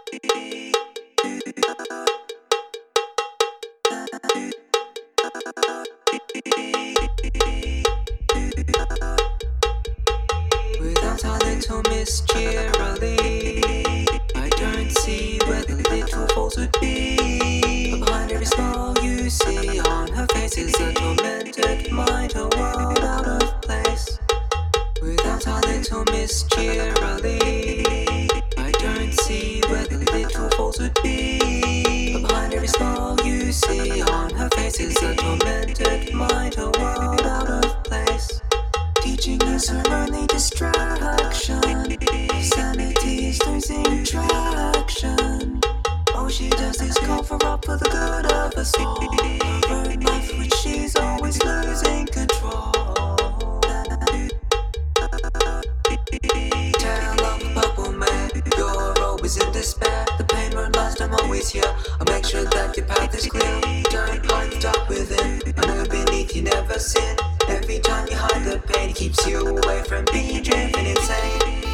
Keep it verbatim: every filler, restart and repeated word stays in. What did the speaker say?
Without a little Miss Cheerily, I don't see where the little fault would be. But behind every smile you see on her face is a tormented mind, a world out of place. Without a little Miss Cheerily, I don't see where the little fault would be. But behind every smile you see on her face is a tormented mind, a world out of place. Teaching is her only distraction. Sanity is losing traction. All she does is cover up for the good of us all. Her own life, which she's always losing control. Tale of a purple man, you're always in despair. The pain won't last, I'm always here. I'll make sure that your path is clear. Don't hide the dark within. I know beneath you never sin. Every time you hide the pain, it keeps you away from being driven insane.